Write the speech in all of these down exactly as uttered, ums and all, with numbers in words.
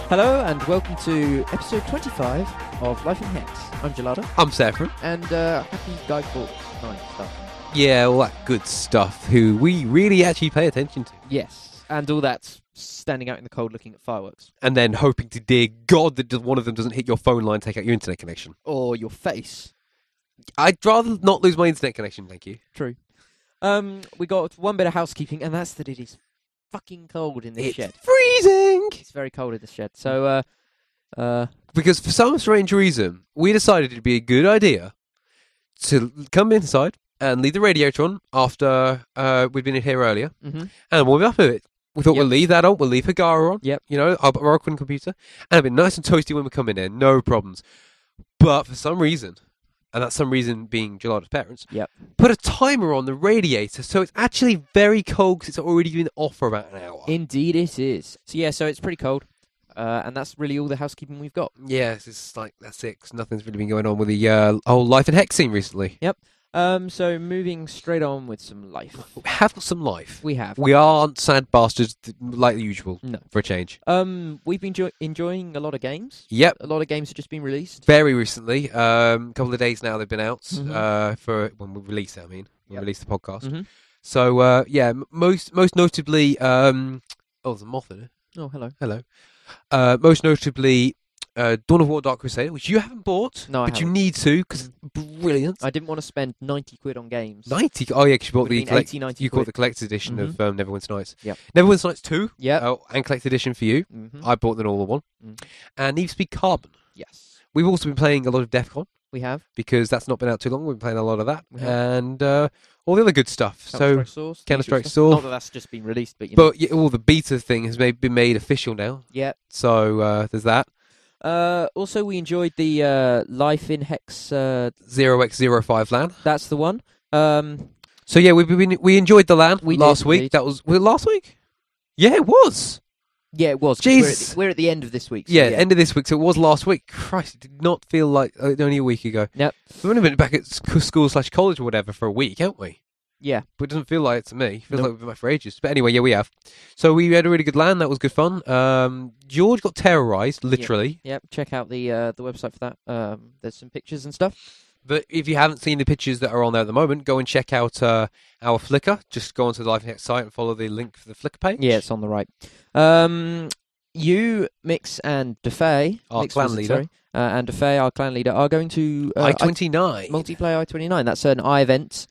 Hello and welcome to episode twenty-five of Life in Hex. I'm Gelada. I'm Saffron. And uh, happy Guy Fawkes night stuff. Yeah, all that good stuff, who we really actually pay attention to. Yes, and all that standing out in the cold looking at fireworks. And then hoping to dear God that one of them doesn't hit your phone line and take out your internet connection. Or your face. I'd rather not lose my internet connection, thank you. True. Um, we got one bit of housekeeping, and that's that it is fucking cold in this It's shed. freezing! It's very cold in this shed. So, uh, uh... Because for some strange reason, we decided it'd be a good idea to come inside and leave the radiator on after uh, we'd been in here earlier, mm-hmm. and warm up a bit. We thought Yep. we'll leave that on, we'll leave Hagara on, Yep. you know, our Rockman computer, and it'll be nice and toasty when we come in there, no problems. But for some reason, and that's some reason being Gelada's parents, Yep. put a timer on the radiator, so it's actually very cold because it's already been off for about an hour. Indeed it is. So yeah, so it's pretty cold. Uh, and that's really all the housekeeping we've got. Yeah, it's just like, that's it, 'cause nothing's really been going on with the uh, whole Life and Hex scene recently. Yep. Um, so moving straight on with some life. We have got some life. We have. We aren't sad bastards th- like the usual, No. for a change. Um, we've been jo- enjoying a lot of games. Yep. A lot of games have just been released. Very recently, um, a couple of days now they've been out, Mhm. uh, for when we release it, I mean, when we Yep. release the podcast. Mm-hmm. So, uh, yeah, m- most most notably, um, oh, there's a moth in it. Oh, hello. Hello. Uh, most notably, uh, Dawn of War Dark Crusader, which you haven't bought, No, I but you haven't. need to, because it's brilliant. I didn't want to spend ninety quid on games. ninety Oh, yeah, because you bought Would've the been collect- eighty, ninety you quid. bought the collector's edition Mhm. of um, Neverwinter Nights. Yep. Neverwinter Nights two, Yep. oh, and collector's edition for you. Mm-hmm. I bought the normal one. Mm. And Need for Speed Carbon. Yes. We've also been playing a lot of DEFCON, We have. because that's not been out too long. We've been playing a lot of that. We have. And uh, all the other good stuff. So, Counter-Strike Source. Counter-Strike Stuff. Source. Not that that's just been released, but you know. but yeah, all the beta thing has made, been made official now. Yeah. So uh, there's that. Uh, also, we enjoyed the uh, Life in Hex. Uh, zero x zero five LAN. that's the one. Um, So yeah, we we we enjoyed the LAN We last did, week. indeed. That was, was it last week? Yeah, it was. yeah, it was. 'cause We're at, Jesus. the, we're at the end of this week. So Yeah, yeah. end of this week. So it was last week. Christ, it did not feel like uh, only a week ago. Yep. We've only been back at sc- school slash college or whatever for a week, haven't we? Yeah. But it doesn't feel like it to me. It feels Nope. like we've been back for ages. But anyway, yeah, we have. So we had a really good LAN. That was good fun. Um, George got terrorized, literally. Yep. Check out the uh, the website for that. Um, there's some pictures and stuff. But if you haven't seen the pictures that are on there at the moment, go and check out uh, our Flickr. Just go onto the Life and Hex site and follow the link for the Flickr page. Yeah, it's on the right. Um, you, Mix, and DeFay, Our Mix clan was it, leader. sorry, uh, and DeFay, our clan leader, are going to uh, I twenty-nine. I- multiplayer I twenty-nine. That's an I event.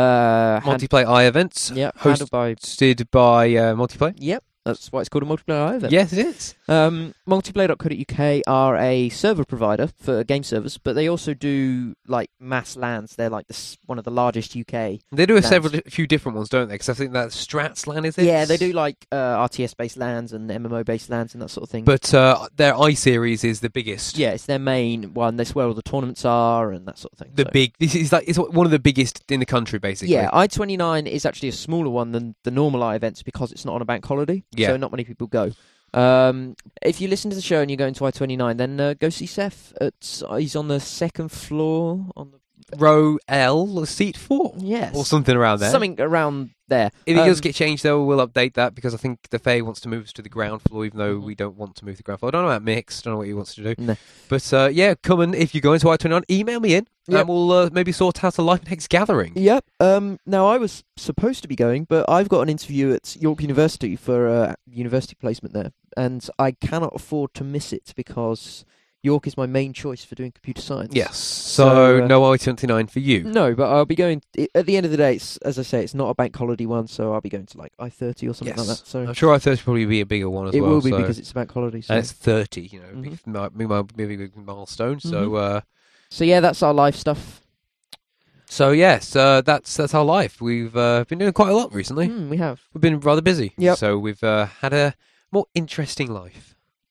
Uh, hand- Multiplayer I events. yeah, handled by. Hosted by uh, Multiplayer. Yep, that's why it's called a multiplayer I event. Yes, it is. Um, multiplayer dot co dot U K are a server provider for game servers, but they also do like mass LANs. They're like the, s- one of the largest U K. They do a LANs. several, a few different ones, don't they? Because I think that Strats LAN is it. Yeah, they do like uh, R T S-based LANs and M M O-based LANs and that sort of thing. But uh, their I series is the biggest. yeah, it's their main one. That's where all the tournaments are and that sort of thing. The so. big. This is like it's one of the biggest in the country, basically. Yeah, I twenty-nine is actually a smaller one than the normal I events because it's not on a bank holiday. Yeah. So not many people go. Um, if you listen to the show and you're going to I twenty-nine, then uh, go see Seth. At, uh, he's on the second floor on the Row L, seat four, yes, or something around there. something around there. If it Um, does get changed, though, we'll update that because I think the Fae wants to move us to the ground floor, even though Mhm. we don't want to move to the ground floor. I don't know about Mix. Don't know what he wants to do. No. But uh, yeah, come and if you go into I twenty-nine, email me in, Yep. and we'll uh, maybe sort out a Life and Hex gathering. Yep. Um, now I was supposed to be going, but I've got an interview at York University for a university placement there, and I cannot afford to miss it because York is my main choice for doing computer science. Yes. So, So, uh, no I twenty-nine for you. No, but I'll be going. i- At the end of the day, it's, as I say, it's not a bank holiday one, so I'll be going to like I thirty or something Yes. like that. So I'm sure I thirty will probably be a bigger one as it well. will be so. because it's a bank holiday. So, And it's thirty, you know, Mhm. big, mi- mi- maybe a big milestone. So, Mhm. uh, so yeah, that's our live stuff. so yes, uh, that's that's our life. We've uh, been doing quite a lot recently. Mm, we have. We've been rather busy. Yep. So we've uh, had a more interesting life.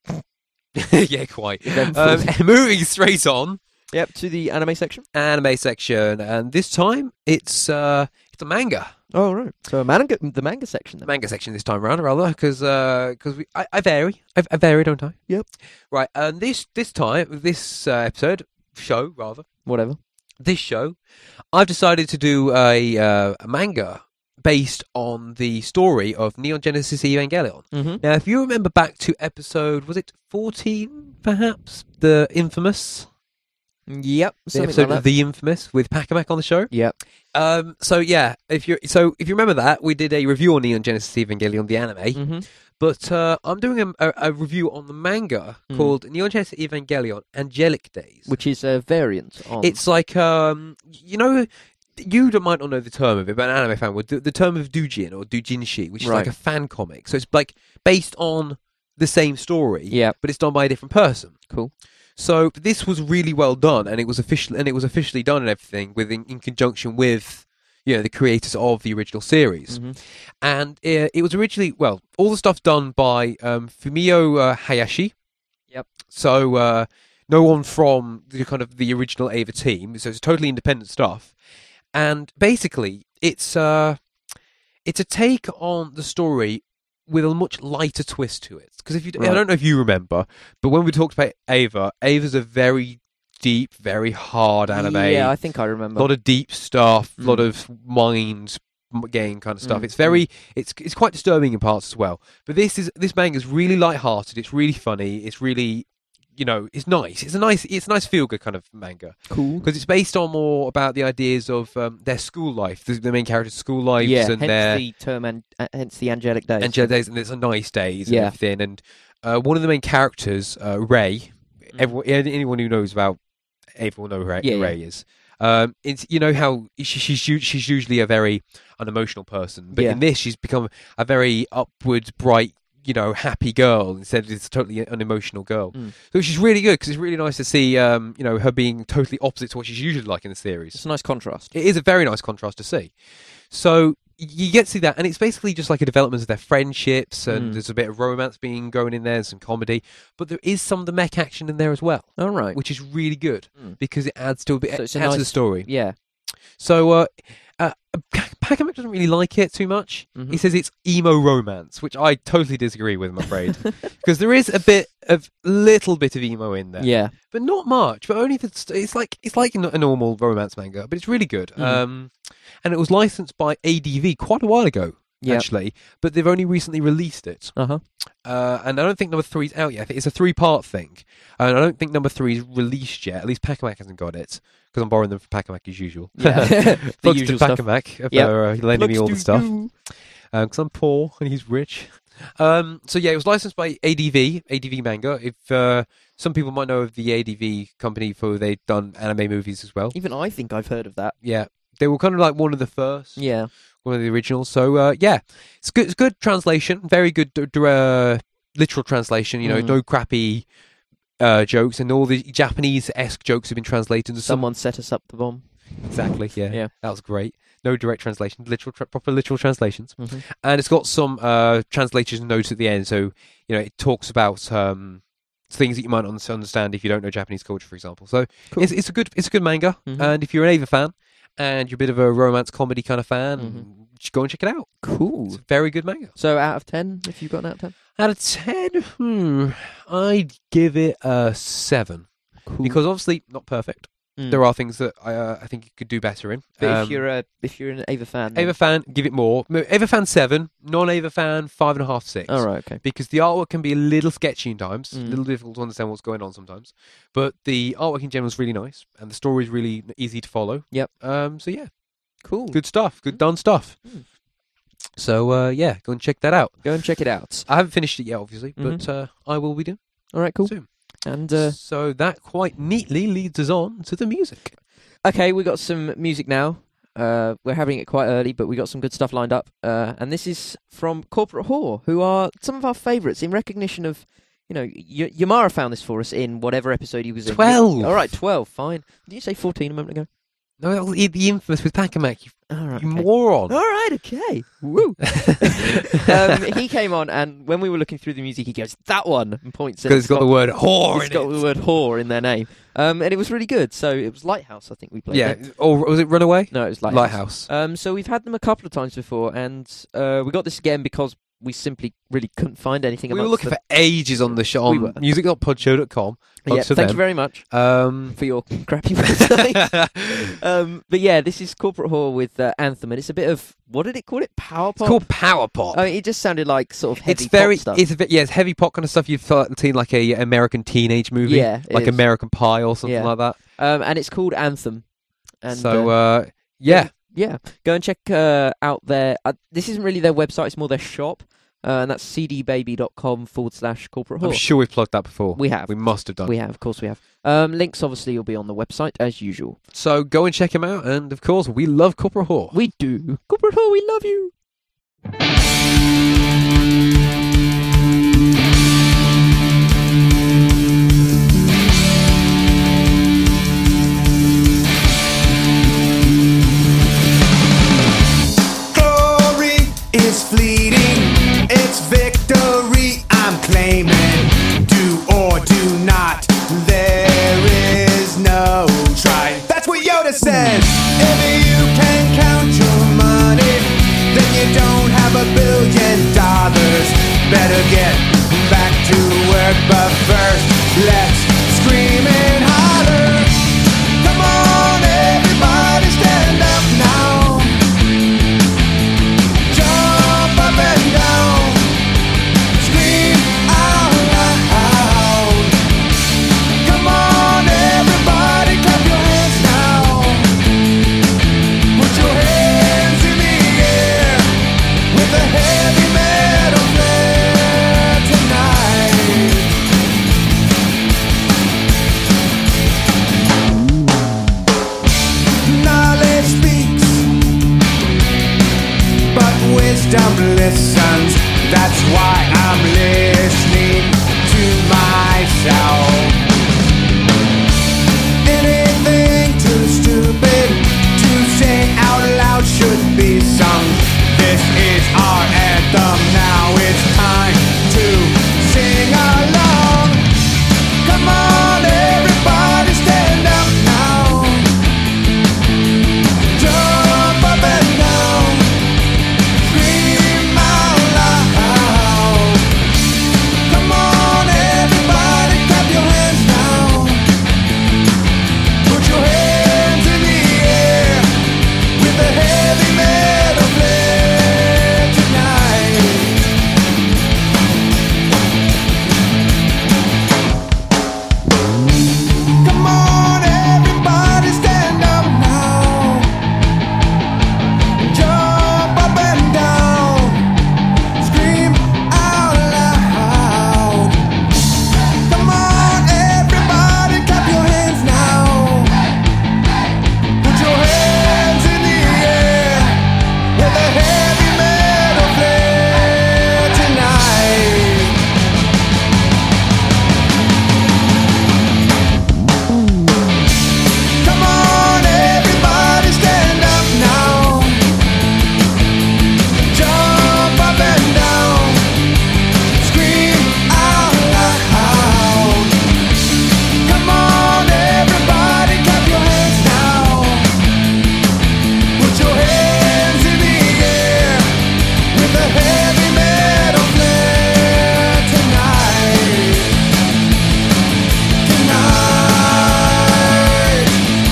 yeah, quite. Eventful. Um, moving straight on, Yep, to the anime section. anime section, and this time it's uh, it's a manga. Oh right, so manga, the manga section. The Then. manga section this time round, rather, because because we I, I vary, I, I vary, don't I? Yep. Right, and this this time, this uh, episode show rather, Whatever. this show, I've decided to do a uh, a manga based on the story of Neon Genesis Evangelion. Mm-hmm. Now, if you remember back to episode, was it fourteen, perhaps? The infamous? Yep. The Something episode like that. of The Infamous with Pacamac on the show? Yep. Um, so, yeah, if you so if you remember that, we did a review on Neon Genesis Evangelion, the anime. Mm-hmm. But uh, I'm doing a, a, a review on the manga Mm. called Neon Genesis Evangelion Angelic Days. Which is a variant on. It's like, um, you know, you don't- might not know the term of it, but an anime fan would. The, the term of doujin or doujinshi, which is Right. like a fan comic. So it's like based on the same story, Yeah. but it's done by a different person. Cool. So this was really well done, and it was official, and it was officially done and everything with in, in conjunction with, you know, the creators of the original series. Mm-hmm. And uh, it was originally, well, all the stuff done by um, Fumio uh, Hayashi. Yep. So uh, no one from the kind of the original Ava team. So it's totally independent stuff. And basically, it's uh, it's a take on the story with a much lighter twist to it. Because if you, I Right. don't know if you remember, but when we talked about Ava, Ava's a very deep, very hard anime. Yeah, I think I remember. A lot of deep stuff, a lot Mm. of mind game kind of stuff. Mm, It's very, it's it's quite disturbing in parts as well. But this is this manga is really light-hearted. It's really funny. It's really, you know, it's nice. It's a nice, it's a nice feel-good kind of manga Cool. because it's based on more about the ideas of um, their school life, the, the main character's school lives, Yeah, and hence their the term, and uh, hence the angelic days. angelic days, and it's a nice days and Yeah. everything. And uh, one of the main characters, uh, Ray. Mm. Everyone, anyone who knows about Ava will know who Ray, Yeah, who Ray is. Um, it's you know how she, she's u- she's usually a very unemotional person, but Yeah. in this she's become a very upward, bright, you know, happy girl instead of this totally unemotional girl. Mm. So she's really good because it's really nice to see, um, you know, her being totally opposite to what she's usually like in the series. It's a nice contrast. It is a very nice contrast to see. So you get to see that, and it's basically just like a development of their friendships, and Mm. there's a bit of romance being going in there, and some comedy, but there is some of the mech action in there as well, All right. which is really good Mm. because it adds to a bit So it's a adds to the nice- story. Yeah. So uh, uh, Pacamac doesn't really like it too much. Mhm. He says it's emo romance, which I totally disagree with, I'm afraid, because there is a bit of little bit of emo in there, Yeah. but not much. But only if it's, it's like it's like a normal romance manga, but it's really good. Mhm. Um, and it was licensed by A D V quite a while ago, Yeah. actually, but they've only recently released it. Uh huh. Uh, and I don't think number three's out yet. I think it's a three-part thing, and I don't think number three's released yet. At least Pacamac hasn't got it because I'm borrowing them from Pacamac as usual. Yeah. The Plugs usual to stuff. Pacamac for Yep. uh, lending me all the stuff because I'm poor and he's rich. Um, so yeah, it was licensed by A D V, A D V Manga. If uh, some people might know of the A D V company for they've done anime movies as well. Even I think I've heard of that. Yeah, they were kind of like one of the first. Yeah. One of the originals. So uh, yeah, it's good. It's good translation. Very good d- d- uh, literal translation. You know, Mm. no crappy uh, jokes, and all the Japanese-esque jokes have been translated into some. Someone set us up the bomb. Exactly. Yeah. Yeah. That was great. No direct translation. Literal, tra- proper literal translations, Mhm. and it's got some uh, translation notes at the end. So you know, it talks about um, things that you might not understand if you don't know Japanese culture, for example. So Cool. it's it's a good it's a good manga, Mhm. and if you're an Ava fan and you're a bit of a romance comedy kind of fan, Mhm. just go and check it out. Cool. It's a very good manga. So out of ten, if you've got an out of ten. Out of ten, hmm, I'd give it a seven Cool. because obviously not perfect. Mm. There are things that I uh, I think you could do better in. But Um, if you're a if you're an Ava fan, then- Ava fan, give it more. No, Ava fan seven, non-Ava fan five and a half, six. all right, okay. Because the artwork can be a little sketchy in times, a Mm. little difficult to understand what's going on sometimes. But the artwork in general is really nice, and the story is really easy to follow. Yep. Um. So yeah, Cool. good stuff. Good done stuff. Mm. So uh, yeah, go and check that out. Go and check it out. I haven't finished it yet, obviously, but Mhm. uh, I will be doing All right, cool. soon. And uh, So that quite neatly leads us on to the music. okay, we got some music now. Uh, we're having it quite early, but we got some good stuff lined up. Uh, and this is from Corporate Whore, who are some of our favourites in recognition of, you know, y- Yamara found this for us in whatever episode he was in. Twelve. All right, twelve. Fine. Did you say fourteen a moment ago? No, that was the infamous with Pacamac, you, All right. you okay. moron. All right. Okay. Woo. um, he came on, and when we were looking through the music, he goes, "That one," and points at Because it's got the word whore It's in got it. the word whore in their name. Um, and it was really good. So it was Lighthouse, I think we played. Yeah, there. or was it Runaway? No, it was Lighthouse. Lighthouse. Um, so we've had them a couple of times before, and uh, we got this again because we simply really couldn't find anything. We were amongst looking the- for ages on the show We on were. music dot podshow dot com. Yeah, to thank them. you very much Um, for your crappy website. um, but yeah, this is Corporate Whore with uh, Anthem, and it's a bit of, what did it call it? Power pop? it's called Power Pop. I mean, it just sounded like sort of heavy it's very, pop stuff. it's a bit, yeah, it's heavy pop kind of stuff you've seen like a American teenage movie, Yeah, it like is. American Pie or something Yeah. like that. Um, and it's called Anthem. And, so, uh, uh, yeah, yeah, go and check uh, out their. Uh, this isn't really their website; it's more their shop, uh, and that's cdbaby.com forward slash corporate I'm whore. sure we've plugged that before. We have. We must have done. We have, of course, we have. Um, links obviously will be on the website as usual. So go and check him out, and of course, we love Corporate Whore. We do, corporate whore. We love you. Glory is fleeting, it's victory I'm claiming. Do or do not, there is no try. That's what Yoda says. If you can count your money, then you don't have a billion dollars. Better get back to work, but first let's scream and holler. Come on, everybody, stand up now. Jump up and down, scream out loud. Come on, everybody, clap your hands now. Put your hands in the air with a heavy metal flare tonight. Knowledge speaks, but wisdom listens. That's why I'm listening to myself. Anything too stupid to say out loud should be sung. This is our anthem. Now it's time to sing along. Come on, everybody, stand up now. Jump up and down, scream out loud. Come on, everybody, clap your hands now. Put your hands in the air with a heavy metal flare tonight. Come on, everybody, stand up now. Jump up and down, scream out loud. Come on, everybody, clap your hands now. Put your hands in the air with a heavy metal flare tonight. Come on, everybody, stand up now. Jump up and down, scream out loud. Come on, everybody, clap your hands now. Put your hands in the air with a heavy metal flare tonight. Tonight,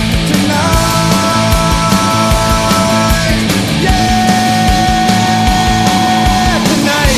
tonight, yeah, tonight.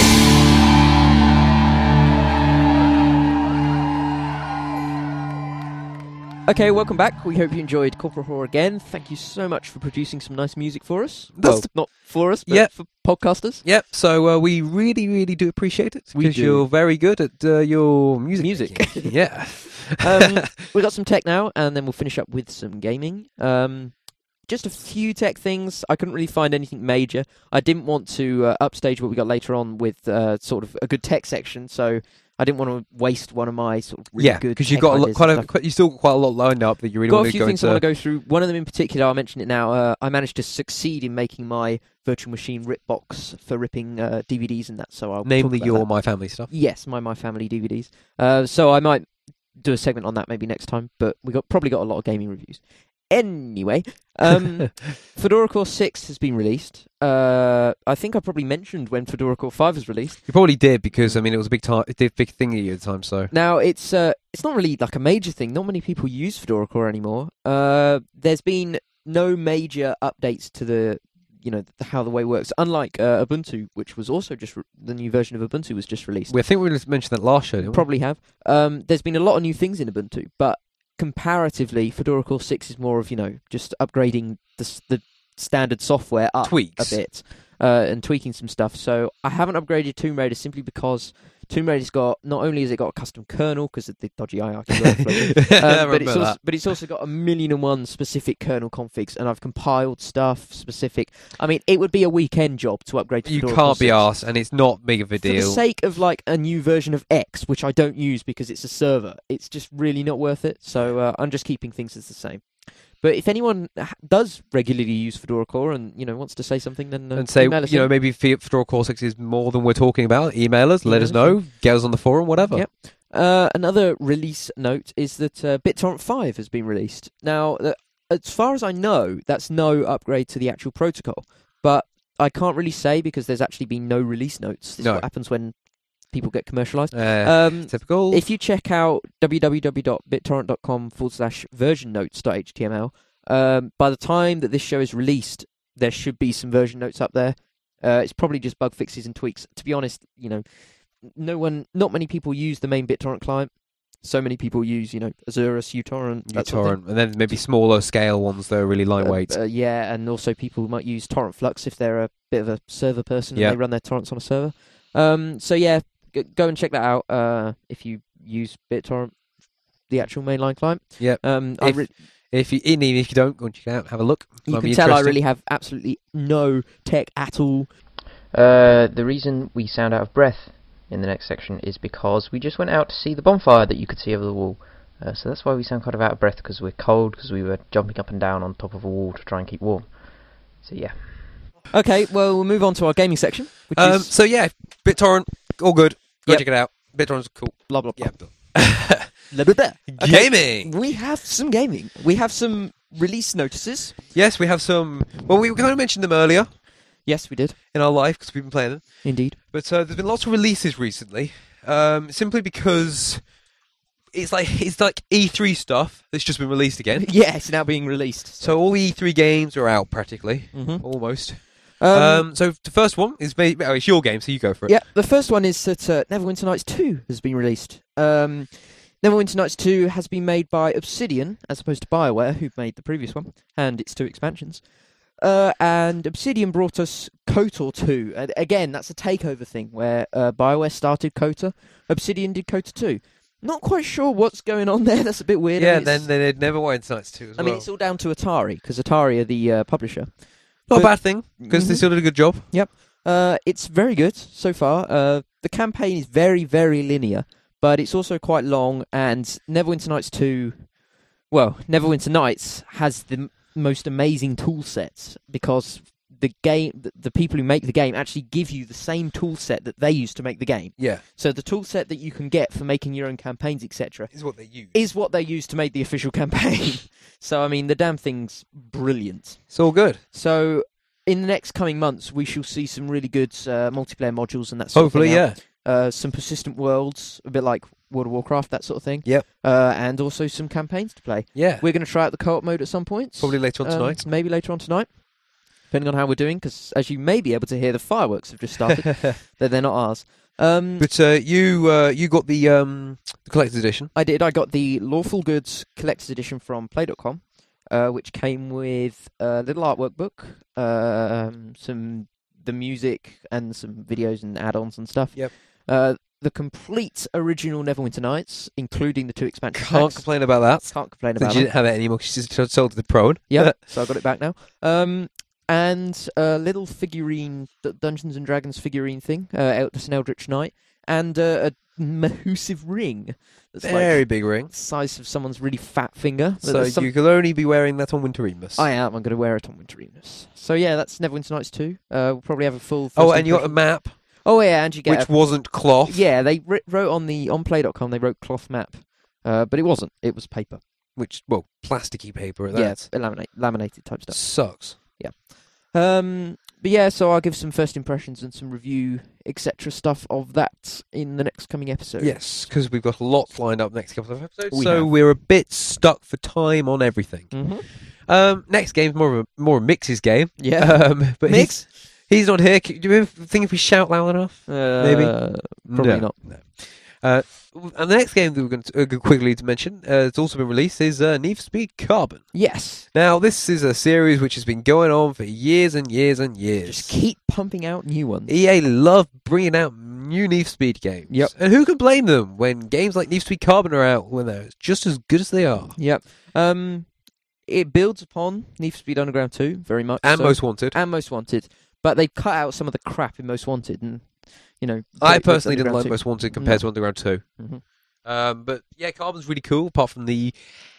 Okay, welcome back. We hope you enjoyed Corporate Whore again. Thank you so much for producing some nice music for us. That's- Well, not for us, but Yep. for podcasters. Yep. So uh, we really, really do appreciate it We because do. you're very good at uh, your music. Music. making. yeah. Um, we got some tech now, and then we'll finish up with some gaming. Um, just a few tech things. I couldn't really find anything major. I didn't want to uh, upstage what we got later on with uh, sort of a good tech section, so I didn't want to waste one of my sort of really yeah, good because you tech got a lot, ideas quite and a, stuff. quite, you still got quite a lot lined up that you really Got want a to few go things I into. want to go through. One of them in particular, I'll mention it now. Uh, I managed to succeed in making my virtual machine rip box for ripping uh, D V Ds and that. So I'll talk Namely, about your that. My Family stuff. Yes, my My Family D V Ds. Uh, so I might do a segment on that maybe next time. But we got probably got a lot of gaming reviews. Anyway, um, Fedora Core six has been released. Uh, I think I probably mentioned when Fedora Core five was released. You probably did because I mean it was a big time, big thing at the time. So now it's uh, it's not really like a major thing. Not many people use Fedora Core anymore. Uh, there's been no major updates to the, you know, the, how the way works. Unlike uh, Ubuntu, which was also just re- the new version of Ubuntu was just released. we, I think we mentioned that last show. Didn't we? Probably have. Um, there's been a lot of new things in Ubuntu, but comparatively, Fedora Core six is more of, you know, just upgrading the s- the standard software up Tweaks. a bit uh, and tweaking some stuff. So I haven't upgraded Tomb Raider simply because Tomb Raider's got, not only has it got a custom kernel because of the dodgy I R Q workflow, I um, but it's remember also, that. but it's also got a million and one specific kernel configs, and I've compiled stuff specific. I mean, it would be a weekend job to upgrade to You Fedora Core can't be six. arsed, and it's not big of a For the deal. sake of like a new version of X, which I don't use because it's a server, it's just really not worth it. So uh, I'm just keeping things as the same. But if anyone ha- does regularly use Fedora Core and, you know, wants to say something, then uh, And say, email us you know, in. maybe Fe- Fedora Core six is more than we're talking about. Email us, let Email us us, know, get us on the forum, whatever. Yep. Uh, another release note is that uh, BitTorrent five has been released. Now, uh, as far as I know, that's no upgrade to the actual protocol. But I can't really say because there's actually been no release notes. This No. is what happens when people get commercialized. Uh, Um, typical. if you check out www.bittorrent.com forward slash version notes.html, um, by the time that this show is released, there should be some version notes up there. Uh, it's probably just bug fixes and tweaks. To be honest, you know, no one, not many people use the main BitTorrent client. So many people use, you know, Azurus, uTorrent, that sort of thing. uTorrent, and then maybe smaller scale ones that are really lightweight. Uh, uh, yeah, and also people might use Torrent Flux if they're a bit of a server person Yeah. and they run their torrents on a server. Um, so yeah, g- go and check that out uh, if you use BitTorrent, the actual mainline client. Yep. Um, I If- re- If you, even if you don't, go and check it out, have a look. you Might can be tell I interesting. really have absolutely no tech at all. Uh, the reason we sound out of breath in the next section is because we just went out to see the bonfire that you could see over the wall. Uh, so that's why we sound kind of out of breath, because we're cold, because we were jumping up and down on top of a wall to try and keep warm. So yeah. Okay, well, we'll move on to our gaming section, which Um, is so yeah, BitTorrent, all good. Go Yep. check it out. BitTorrent's cool. blah blah blah. Yeah. Blah, blah, blah. Okay. Gaming. We have some gaming. We have some release notices. Yes, we have some. Well, we kind of mentioned them earlier Yes, we did. in our life because we've been playing them. Indeed. But uh, there's been lots of releases recently, um, simply because it's like it's like E three stuff that's just been released again. Yeah, it's now being released. So all the E three games are out practically, Mhm. almost. Um, Um, so the first one is made, oh, it's your game, so you go for it. yeah, the first one is that uh, Neverwinter Nights two has been released. Um, Neverwinter Nights two has been made by Obsidian, as opposed to BioWare, who made the previous one, and its two expansions. Uh, and Obsidian brought us KOTOR two. And again, that's a takeover thing, where uh, BioWare started KOTOR, Obsidian did KOTOR two. Not quite sure what's going on there, that's a bit weird. I Yeah, mean, then it's- then they'd never wanted Nights two as I well. mean, it's all down to Atari, because Atari are the uh, publisher. Not a but- bad thing, because they Mhm. still did a good job. Uh, it's very good so far. Uh, the campaign is very, very linear, but it's also quite long. And Neverwinter Nights two, well, Neverwinter Nights has the m- most amazing tool sets because the game, the, the people who make the game actually give you the same tool set that they use to make the game. Yeah, So the tool set that you can get for making your own campaigns, et cetera, is what they use. is what they use to make the official campaign. So I mean, the damn thing's brilliant. It's all good. So in the next coming months, we shall see some really good uh, multiplayer modules and that sort Hopefully, of thing. out. yeah. Uh, some persistent worlds, a bit like World of Warcraft, that sort of thing. Yep. Uh, and also some campaigns to play. Yeah. We're going to try out the co-op mode at some point. Probably later on Um, tonight. Maybe later on tonight, depending on how we're doing, because as you may be able to hear, the fireworks have just started. they're, they're not ours. Um, But uh, you uh, you got the um, the collector's edition. I did. I got the Lawful Goods Collector's Edition from Play dot com, uh, which came with a little artwork book, um, some the music, and some videos and add-ons and stuff. Yep. Uh, the complete original Neverwinter Nights, including the two expansion Can't packs. complain about that. Can't complain Since about you that. didn't have it anymore, she just sold to the pro. Yeah, so I got it back now. Um, and a little figurine, D- Dungeons and Dragons figurine thing, uh, Eldritch and Eldritch Knight, and uh, a massive ring that's Very like big ring. the size of someone's really fat finger. So There's some- you could only be wearing that on Winter Emus. I am. I'm going to wear it on Winter Emus. So yeah, that's Neverwinter Nights two. Uh, we'll probably have a full. Oh, first and you got a impression. map, Oh yeah, and you get. which a- wasn't cloth. yeah, they ri- wrote on the on Play dot com. They wrote cloth map, uh, but it wasn't. It was paper. which, well, plasticky paper at Yeah, that. laminate, laminated type stuff. Sucks. Um, but yeah, so I'll give some first impressions and some review, et cetera stuff of that in the next coming episode. Yes, because we've got a lot lined up next couple of episodes, We so have. we're a bit stuck for time on everything. Mm-hmm. Um, next game's more of a, more a Mix's game. Yeah. Um, but Mix? he's, he's not here. Do you think if we shout loud enough? Uh, Maybe? Probably No. not. No. Uh, and the next game that we're going to uh, go quickly to mention, uh, it's also been released, is uh, Need for Speed Carbon. Yes. Now, this is a series which has been going on for years and years and years. Just keep pumping out new ones. E A love bringing out new Need for Speed games. Yep. And who can blame them when games like Need for Speed Carbon are out when they're just as good as they are? Yep. Um, it builds upon Need for Speed Underground two very much. And so. Most Wanted. And Most Wanted. But they've cut out some of the crap in Most Wanted and, you know... I put it with personally didn't Underground like two. Most Wanted compared No. to Underground two. Mhm. Um, but yeah, Carbon's really cool, apart from the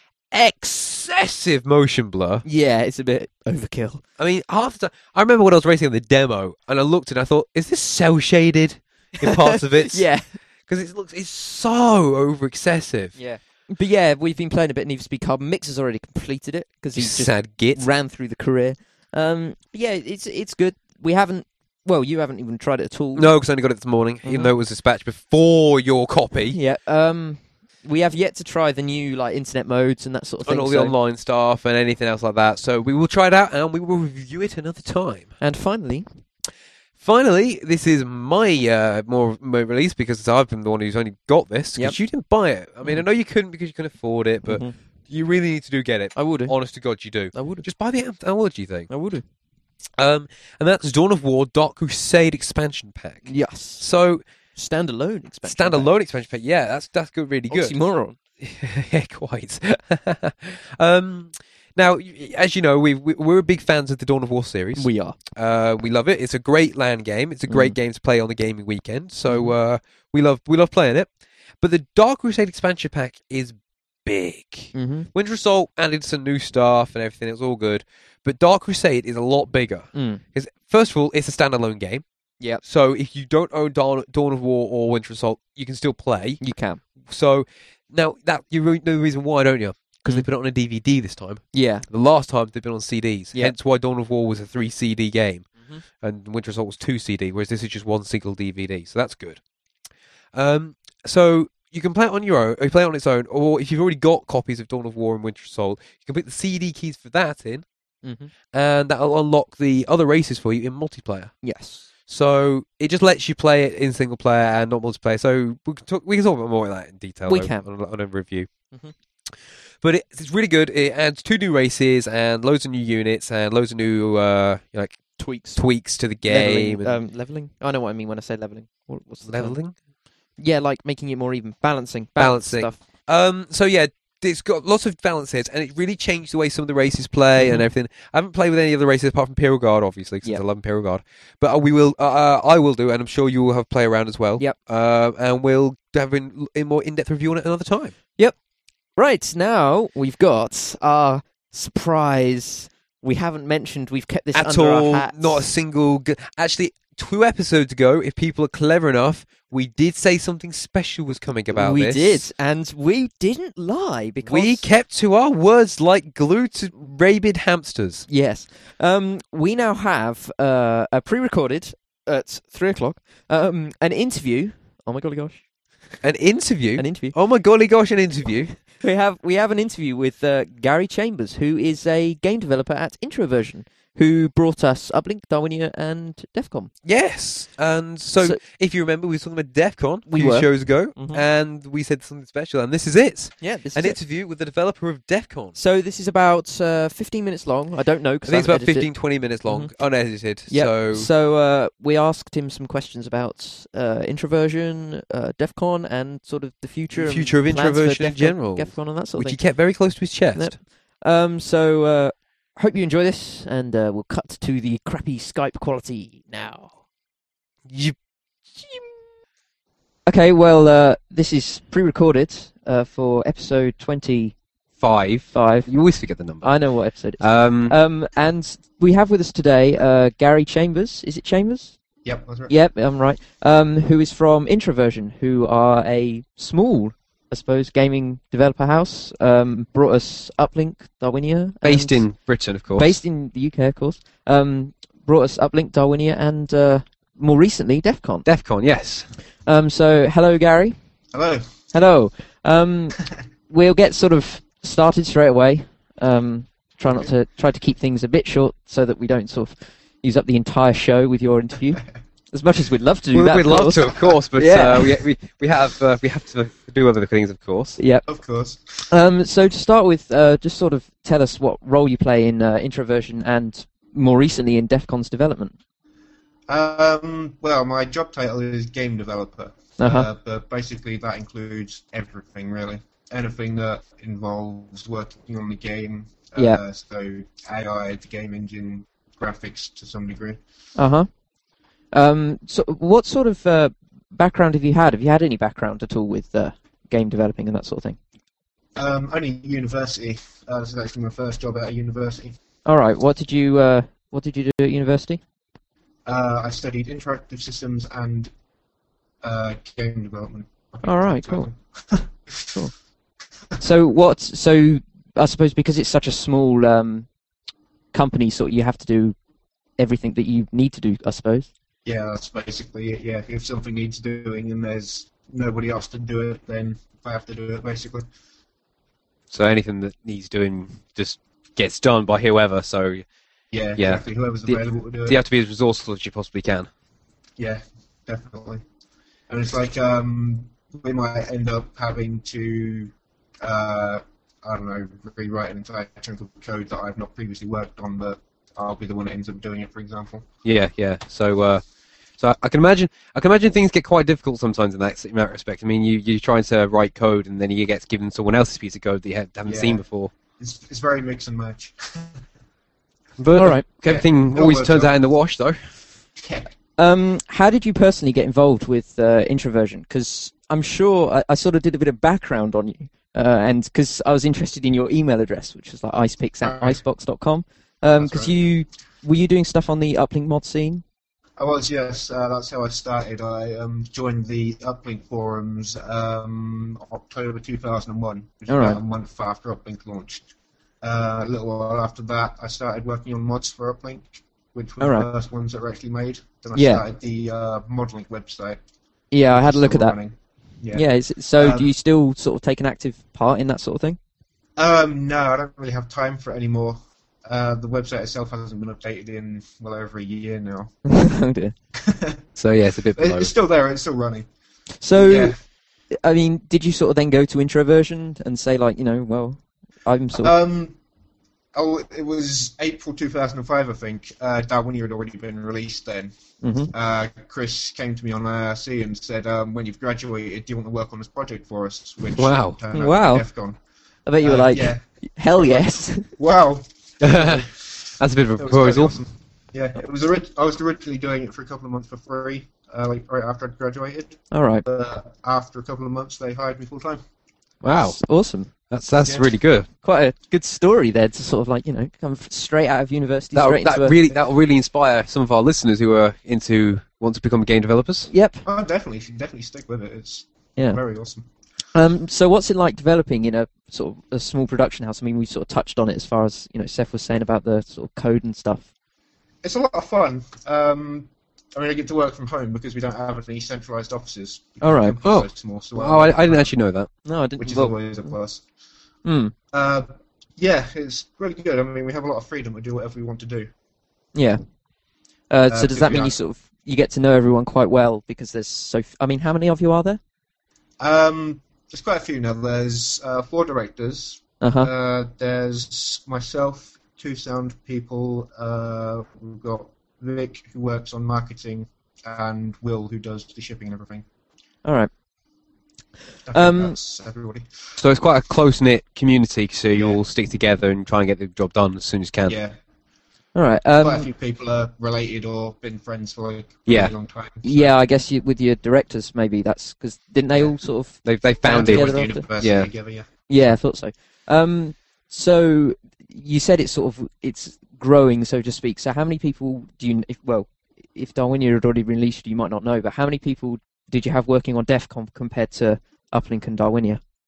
excessive motion blur. Yeah, it's a bit overkill. I mean, half the time, I remember when I was racing on the demo, and I looked and I thought, is this cell shaded in parts of it? Yeah. Because it looks, it's so over excessive. Yeah. But yeah, we've been playing a bit of Need for Speed Carbon. Mix has already completed it because he just Sad git. ran through the career. Um, yeah, it's it's good. We haven't... Well, you haven't even tried it at all. No, because I only got it this morning, even Mhm. though it was dispatched before your copy. Yeah. Um, we have yet to try the new like internet modes and that sort of thing. And all the so- online stuff and anything else like that. So we will try it out and we will review it another time. And finally, Finally, this is my uh, more, more release because I've been the one who's only got this because Yep. you didn't buy it. I mean, I Mhm. know you couldn't because you couldn't afford it, but Mhm. you really need to do get it. I would. Honest to God, you do. I would. Just buy the anthology thing. I would. Um, and that's Dawn of War Dark Crusade expansion pack. Yes. So Standalone expansion. standalone expansion pack, yeah, that's that's good, really good. Oxymoron. Yeah, quite. um, now, y- as you know, we we we're big fans of the Dawn of War series. We are. Uh, we love it. It's a great LAN game. It's a great Mm. game to play on the gaming weekend. So Mhm. uh, we love we love playing it. But the Dark Crusade expansion pack is big. Mm-hmm. Winter Assault added some new stuff and everything. It was all good. But Dark Crusade is a lot bigger. Mm. Because first of all, it's a standalone game. Yep. So if you don't own Dawn, Dawn of War or Winter Assault, you can still play. You can. So now that you re- know the reason why, don't you? Because they Mm. put it on a D V D this time. Yeah. The last time they've been on C Ds. Yeah. Hence why Dawn of War was a three C D game. Mhm. And Winter Assault was two C D, whereas this is just one single D V D. So that's good. Um, so you can play it on your own, or you play it on its own, or if you've already got copies of Dawn of War and Winter Assault, you can put the C D keys for that in, Mm-hmm. and that'll unlock the other races for you in multiplayer. Yes. So it just lets you play it in single player and not multiplayer. So we can talk. We can talk about more of that in detail. We over- can. on, on a review. Mhm. But it, it's really good. It adds two new races and loads of new units and loads of new uh, like Tweaks. tweaks to the game. Leveling. Um, leveling. I know what I mean when I say leveling. What, what's the and term? leveling. Yeah, like making it more even. Balancing. Balance Balancing. stuff. Um. So yeah, it's got lots of balances, and it really changed the way some of the races play and Mhm. everything. I haven't played with any of the races apart from Imperial Guard, obviously, because Yep. I love Imperial Guard. But uh, we will. Uh, uh, I will do, and I'm sure you will have play around as well. Yep. Uh, and we'll have a in more in-depth review on it another time. Right, now we've got our surprise. We haven't mentioned we've kept this At under all, our hats. not a single. G- Actually, two episodes ago, if people are clever enough, we did say something special was coming about we this. did, and we didn't lie because We kept to our words like glue to rabid hamsters. yes, um, we now have uh, a pre-recorded at three o'clock um, an interview. Oh my golly gosh, An interview. an interview. Oh my golly gosh, an interview. We have we have an interview with uh, Gary Chambers, who is a game developer at Introversion, who brought us Uplink, Darwinia, and Defcon. Yes. And so, So- if you remember, we were talking about DEFCON a We few were. shows ago, Mhm. and we said something special, and this is it. Yeah, this An is it. interview with the developer of DEFCON. So this is about uh, fifteen minutes long. I don't know I because think it's about fifteen, twenty minutes long, unedited. Yeah. So, So uh, we asked him some questions about uh, Introversion, uh, Defcon, and sort of the future, The and future of plans for Introversion in Defcon- general, Defcon and that sort of which he thing. kept very close to his chest. Yep. Um, so uh, hope you enjoy this, and uh, we'll cut to the crappy Skype quality now. You, Okay, well, uh, this is pre-recorded uh, for episode twenty-five. five. You always forget the number. I know what episode it is. Um, Um, and we have with us today uh, Gary Chambers. Is it Chambers? Yep, that's right. Yep, I'm right. Um, who is from Introversion, who are a small I suppose, gaming developer house. Um, brought us Uplink Darwinia. Based and- in Britain, of course. Based in the U K, of course. Um, brought us Uplink Darwinia and uh, more recently DEF CON. DEF CON, yes. Um, so, hello, Gary. Hello. Hello. Um, we'll get sort of started straight away. Um, try not to try to keep things a bit short so that we don't sort of use up the entire show with your interview. As much as we'd love to do We- that. We'd of love course. to, of course, but Yeah. uh, we, we we have uh, we have to do other things, of course. Yep. Of course. Um, so to start with, uh, just sort of tell us what role you play in uh, Introversion and more recently in DEF CON's development. Um, well, my job title is game developer, Uh-huh. uh, but basically that includes everything really. Anything that involves working on the game. Uh, Yeah. So A I, the game engine, graphics to some degree. Uh huh. Um, so what sort of uh, background have you had? Have you had any background at all with uh, game developing and that sort of thing? Um, only university. Uh, this is actually my first job at a university. All right. What did you uh, What did you do at university? Uh, I studied interactive systems and uh, game development. All right. Cool. Cool. So what? So I suppose because it's such a small um, company, sort of, you have to do everything that you need to do. I suppose. Yeah, that's basically it. Yeah, if something needs doing and there's nobody else to do it, then I have to do it basically. So anything that needs doing just gets done by whoever. So Yeah, Yeah. exactly. Whoever's The- available to do it. you have to be as resourceful as you possibly can. Yeah, definitely. And it's like um, we might end up having to, uh, I don't know, rewrite an entire chunk of code that I've not previously worked on, but I'll be the one that ends up doing it, for example. Yeah, yeah. So, uh, so I can imagine, I can imagine things get quite difficult sometimes in that in that respect. I mean, you you're trying to write code and then you get given someone else's piece of code that you ha- haven't Yeah. seen before. It's it's very mix and match. But All right. everything Yeah, always it turns works out in the wash, though. Yeah. Um, how did you personally get involved with uh, Introversion? Because I'm sure I, I sort of did a bit of background on you, uh, and because I was interested in your email address, which was like icepix at Right. icebox dot com. Um, That's because right. you were you doing stuff on the Uplink mod scene? I was, yes. Uh, that's how I started. I um, joined the Uplink forums um, October two thousand one, which is All right. about a month after Uplink launched. Uh, a little while after that, I started working on mods for Uplink, which were All right. the first ones that were actually made. Then I Yeah. started the uh, ModLink website. Yeah, I had a look at Still that. running. Yeah. Yeah. is it, so Um, do you still sort of take an active part in that sort of thing? Um, no, I don't really have time for it anymore. Uh, the website itself hasn't been updated in well over a year now. Oh dear. So yeah, it's a bit below. It's still there. It's still running. So, Yeah. I mean, did you sort of then go to Introversion and say like, you know, well, I'm sort of Um, oh, it was April two thousand five, I think. Uh, Darwinia had already been released then. Mhm. Uh, Chris came to me on I R C and said, um, when you've graduated, do you want to work on this project for us? Which Wow. turned out to be Wow. DEF CON. I bet you were Uh, like, yeah. hell yes. Wow. That's a bit of a That was pretty proposal. awesome. Yeah, it was. Ori- I was originally doing it for a couple of months for free, uh, like right after I'd graduated. All right. But after a couple of months, they hired me full time. Wow, That's awesome. that's that's Yeah. really good. Quite a good story there to sort of like, you know, come f- straight out of university, That straight that into a... really that will really inspire some of our listeners who are into want to become game developers. Yep. Oh, definitely, you should definitely stick with it. It's Yeah. very awesome. Um, so what's it like developing in a sort of a small production house? I mean, we sort of touched on it as far as, you know, Seth was saying about the sort of code and stuff. It's a lot of fun. Um, I mean, I get to work from home because we don't have any centralised offices. All right. The company's Oh. so small, so Oh, I, I didn't actually know that. No, I didn't. which is well, always a plus. hmm, Uh, yeah, it's really good. I mean, we have a lot of freedom to do whatever we want to do. yeah. Uh, Uh, so does that to be mean you honest- sort of you get to know everyone quite well because there's so? F- I mean, how many of you are there? Um, there's quite a few now. There's uh, four directors. Uh-huh. Uh, there's myself, two sound people. Uh, we've got Vic, who works on marketing, and Will, who does the shipping and everything. All right. I think Um, that's everybody. So it's quite a close knit community, so you Yeah. all stick together and try and get the job done as soon as you can. Yeah, All right. quite a Um, few people are related or been friends for like a Yeah. really long time. so- yeah, I guess you, with your directors, maybe that's because didn't they all sort of? They they found They it. went together to after? university Yeah. together, yeah. Yeah, I thought so. Um, so you said it's sort of it's growing, so to speak. So how many people do you? If, well, if Darwinia had already released, you might not know, but how many people did you have working on DEF CON compared to Uplink and Darwinia?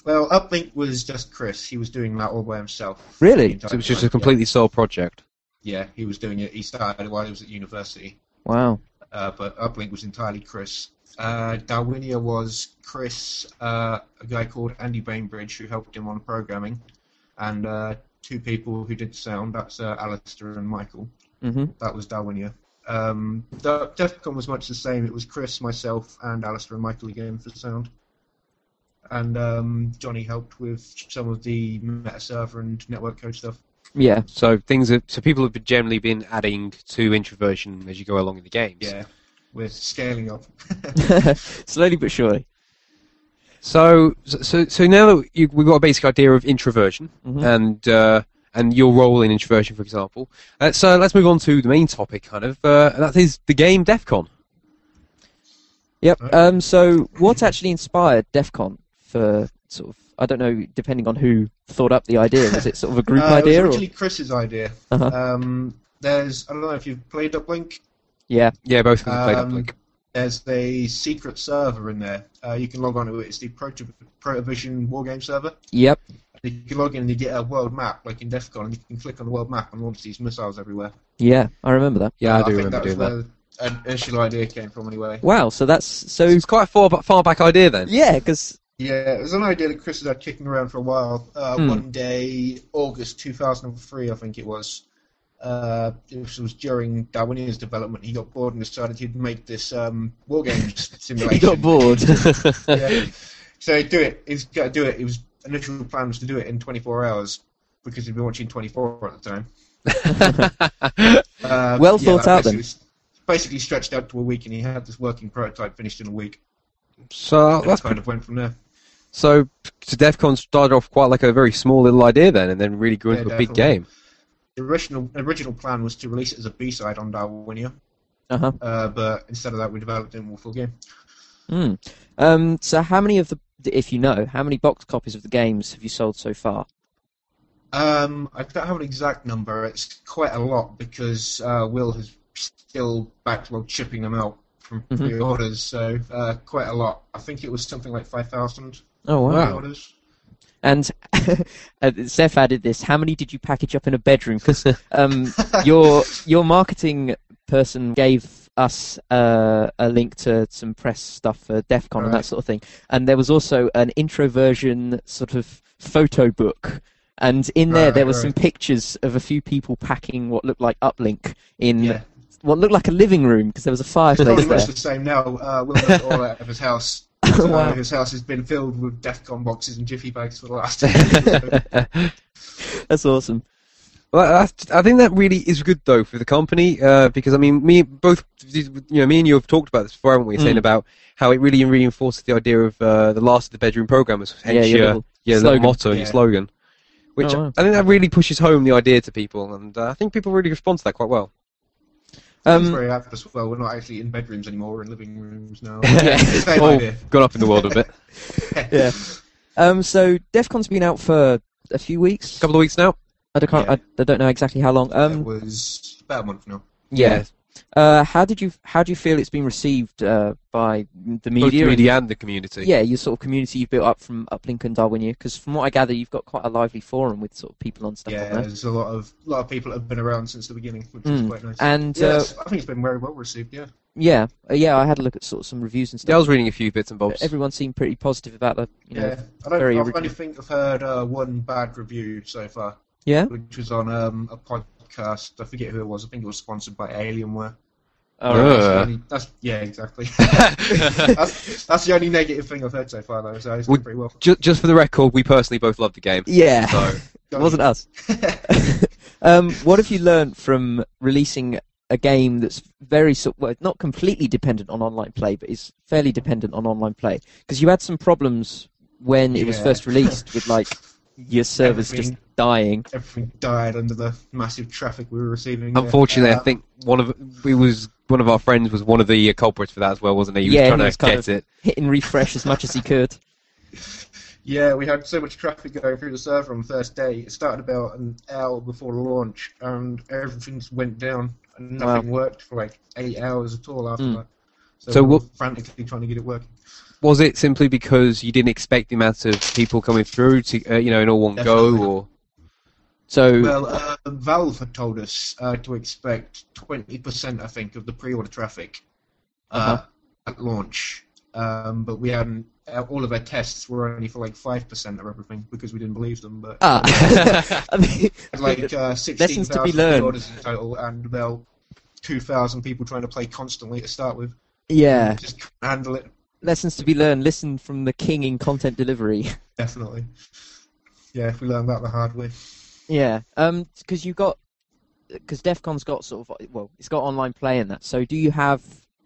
Well, Uplink was just Chris. He was doing that all by himself. Really? So it was just a completely sole project. Yeah, he was doing it. He started while he was at university. Wow. Uh, but Uplink was entirely Chris. Uh, Darwinia was Chris, uh, a guy called Andy Bainbridge who helped him on programming, and uh, two people who did sound. That's uh, Alistair and Michael. Mm-hmm. That was Darwinia. Um, the Defcon was much the same. It was Chris, myself, and Alistair and Michael again for sound. And um, Johnny helped with some of the meta server and network code stuff. Yeah. So things have, so people have generally been adding to introversion as you go along in the games. Yeah, we're scaling up. Slowly but surely. So so so now that you, we've got a basic idea of introversion Mhm. and uh, and your role in introversion, for example. Uh, so let's move on to the main topic, kind of, uh, and that is the game Defcon. Yep. Right. Um, so, what actually inspired DEFCON for sort of? I don't know. Depending on who thought up the idea, was it sort of a group uh, idea? It Or? was originally Chris's idea. Uh-huh. Um, there's, I don't know if you've played Uplink. Yeah. Yeah, both of them played Um, Uplink. There's a secret server in there. Uh, you can log on to it. It's the Proto- Protovision Wargame server. Yep. You can log in and you get a world map, like in DEFCON, and you can click on the world map and launch these missiles everywhere. Yeah. I remember that. Yeah, I Uh, do think remember that was doing that. where an initial idea came from, anyway. Wow. So that's so. So it's quite a far, far back idea then. Yeah, because Yeah, it was an idea that Chris had had kicking around for a while. Uh, Hmm. One day, August two thousand three, I think it was. Uh, this was during Darwinia's development. He got bored and decided he'd make this um, war games simulation. he got bored. Yeah. So he'd do it. He's got to do it. His initial plan was to do it in twenty-four hours because he'd been watching twenty-four at the time. Uh, Well yeah, thought that out then. basically was- Basically stretched out to a week, and he had this working prototype finished in a week. So And that's it kind of went from there. so. So Defcon started off quite like a very small little idea then, and then really grew Yeah, into a big definitely. game. The original original plan was to release it as a B-side on Darwinia, Uh-huh. uh, but instead of that, we developed it into a full game. Mm. Um, so how many of the, if you know, how many box copies of the games have you sold so far? Um, I don't have an exact number. It's quite a lot because uh, Will has still backlog shipping them out from Mhm. pre-orders, so uh, quite a lot. I think it was something like five thousand Oh, wow. Wow. pre-orders. And uh, Seth added this, how many did you package up in a bedroom? Because um, your, your marketing person gave us uh, a link to some press stuff for DEFCON and that Right. sort of thing. And there was also an introversion sort of photo book. And in there, Right, there were right. some pictures of a few people packing what looked like Uplink in Yeah. what looked like a living room because there was a fireplace Probably there. much the same now. Uh, Will knows all out of his house. So Wow. his house has been filled with DEFCON boxes and Jiffy bags for the last ten years. That's awesome. Well, that's, I think that really is good though for the company uh, because I mean, me both, you know, me and you have talked about this before, haven't we? Saying Mm. about how it really reinforces the idea of uh, the last of the bedroom programmers, hence Yeah, your your, little your little slogan. motto and your Yeah. slogan, which Oh, wow. I think that really pushes home the idea to people, and uh, I think people really respond to that quite well. I'm Um, very happy as well. We're not actually in bedrooms anymore. We're in living rooms now. Yeah. Same Oh, idea. gone up in the world a bit. yeah. Um, so DEFCON's been out for a few weeks. A couple of weeks now. I don't, can't, Yeah. I, I don't know exactly how long. it Um, was about a month now. yeah. Uh, how did you how do you feel it's been received uh, by the Both media? the media and the community. Yeah, your sort of community you've built up from Uplink and Darwinia. Because from what I gather, you've got quite a lively forum with sort of people on stuff Yeah, on there. there's a lot of lot of people that have been around since the beginning, which is Mm. quite nice. And yeah, uh, it's- I think it's been very well received. Yeah. yeah, uh, yeah, I had a look at sort of some reviews and Yeah, I stuff. was reading a few bits and bobs. Everyone seemed pretty positive about the, you know, Yeah. I don't. very I original. only think I've heard uh, one bad review so far, yeah. which was on um, a podcast. I forget who it was. I think it was sponsored by Alienware. All Uh. right. That's, the only, that's yeah, exactly. that's, that's the only negative thing I've heard so far, though. So it's Would- done pretty well. Just, just for the record, we personally both loved the game. Yeah, So it wasn't us. um, what have you learned from releasing a game that's very sort well, not completely dependent on online play, but is fairly dependent on online play? Because you had some problems when it was Yeah. first released with like your servers just Everything. dying. Everything died under the massive traffic we were receiving. yeah. unfortunately, Uh, I think one of we was one of our friends was one of the uh, culprits for that as well, wasn't he? He was Yeah, trying he to was kind get of- it. Hitting refresh as much as he could. Yeah, we had so much traffic going through the server on the first day. It started about an hour before the launch, and everything just went down, and nothing worked for like eight hours at all after Mm. that. So, So we're what- frantically trying to get it working. Was it simply because you didn't expect the amount of people coming through to, uh, you know, in all one Definitely. go, or? So Well, uh, Valve had told us uh, to expect twenty percent, I think, of the pre-order traffic uh, Uh-huh. at launch. Um, but we hadn't. Uh, all of our tests were only for like five percent of everything because we didn't believe them. But ah, I mean, like uh, sixteen lessons to be thousand learned. pre-orders in total, and about two thousand people trying to play constantly to start with. yeah, Just couldn't handle it. lessons to be learned. Listen from the king in content delivery. Definitely. Yeah, we learned that the hard way. Yeah, um, because you got, because DEF CON's got sort of, well, it's got online play in that. So do you have,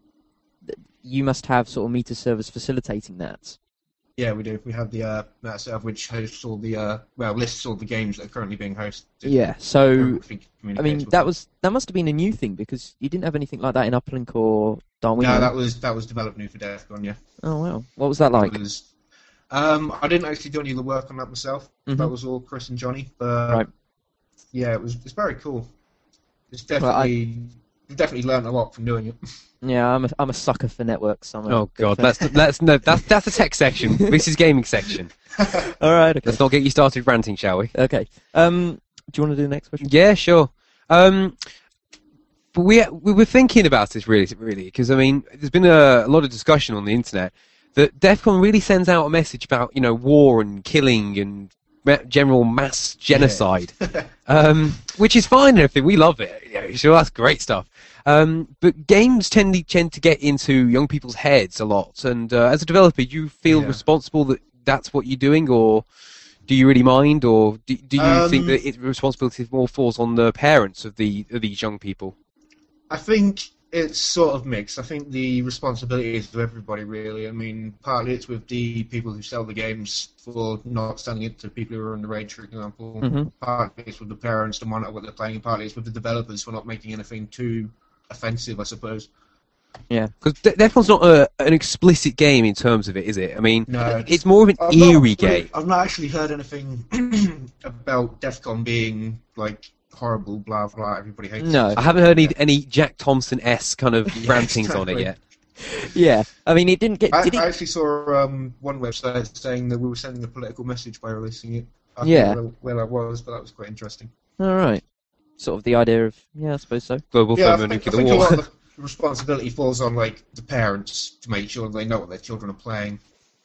you must have sort of meter servers facilitating that. Yeah, we do. We have the uh, that server which hosts all the uh, well lists all the games that are currently being hosted. Yeah. So Everything I communicates mean, with that them. was that must have been a new thing because you didn't have anything like that in Uplink or Darwinium. No, that was that was developed new for DEF CON. Yeah. Oh wow, what was that like? It was, um, I didn't actually do any of the work on that myself. Mhm. That was all Chris and Johnny. But Right. yeah, it was it's very cool. It's Well, I- definitely we've definitely learned a lot from doing it. Yeah, I'm a I'm a sucker for networks. I'm a Oh big God, fan. that's that's no, that's that's the tech section. This is gaming section. All right. Okay. Let's not get you started ranting, shall we? Okay. Um, do you want to do the next question? Yeah, sure. Um, but we we were thinking about this really, really, because I mean, there's been a, a lot of discussion on the internet that DEF CON really sends out a message about, you know, war and killing and ma- general mass genocide, um, which is fine and everything. We love it. You know, so that's great stuff. Um, but games tend to, tend to get into young people's heads a lot. And uh, as a developer, do you feel Yeah. responsible that that's what you're doing, or do you really mind, or do, do you Um, think that it, responsibility more falls on the parents of the of these young people? I think it's sort of mixed. I think the responsibility is to everybody, really. I mean, partly it's with the people who sell the games for not selling it to people who are underage, for example. Mhm. Partly it's with the parents to monitor what they're playing, and partly it's with the developers for not making anything too offensive, I suppose. Because DEF CON's not a, an explicit game in terms of it, is it? I mean, No, it's more of an I've not eerie really- game. I've not actually heard anything about DEF CON being like horrible, blah blah. Everybody hates No. it. I haven't heard any, any Jack Thompson-esque kind of Yeah, rantings on it exactly. yet. Yeah. I mean, it didn't get. I, Did it? I actually saw um, one website saying that we were sending a political message by releasing it. I Yeah. don't know where that was, but that was quite interesting. All right. Sort of the idea of yeah, I suppose so. Global Yeah, I think, I thermonuclear think a war. lot of the responsibility falls on like the parents to make sure they know what their children are playing.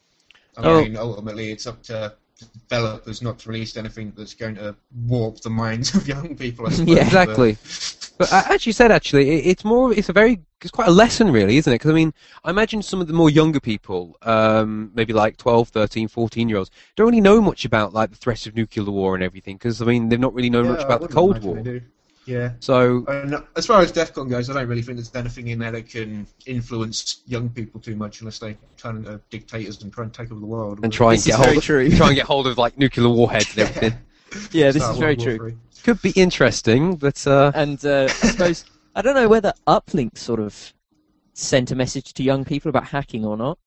I Oh. mean, ultimately, it's up to developers not to release anything that's going to warp the minds of young people. I suppose, Yeah. but- Exactly. But uh, as you said, actually, it, it's more. It's a very. It's quite a lesson, really, isn't it? Because I mean, I imagine some of the more younger people, um, maybe like twelve, thirteen, fourteen year olds, don't really know much about like the threat of nuclear war and everything. Because I mean, they've not really known Yeah, much I about the wouldn't Cold imagine War. they do. Yeah. So And as far as DEF CON goes, I don't really think there's anything in there that can influence young people too much unless they turn into dictators and try and take over the world. and try and This get is hold very of, true. try and get hold of like nuclear warheads and everything. Yeah, this Start is very World War true. Three. Could be interesting, but uh, And uh, I suppose I don't know whether Uplink sort of sent a message to young people about hacking or not.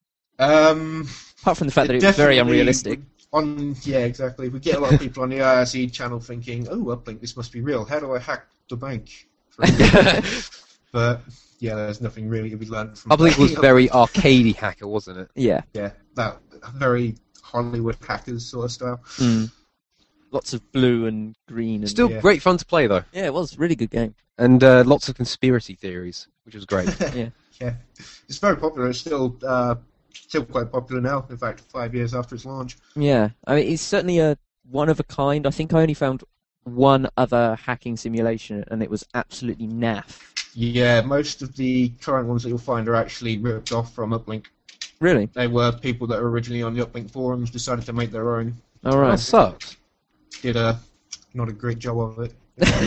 Um, Apart from the fact that it was very definitely unrealistic. On yeah, exactly. We get a lot of people on the I R C channel thinking, "Oh, Uplink, this must be real. How do I hack the bank?" For example. But yeah, there's nothing really to be learned from. Uplink was playing very arcadey hacker, wasn't it? Yeah. yeah, that very Hollywood hackers sort of style. Mm. Lots of blue and green. And, Still Yeah. great fun to play though, yeah, it was a really good game. and uh, lots of conspiracy theories, which was great. Yeah. Yeah, it's very popular. It's still uh, still quite popular now. In fact, five years after its launch. Yeah, I mean, it's certainly a one of a kind. I think I only found one other hacking simulation, and it was absolutely naff. Yeah, most of the current ones that you'll find are actually ripped off from Uplink. Really? They were people that were originally on the Uplink forums decided to make their own. All That right. sucks. Did a not a great job of it.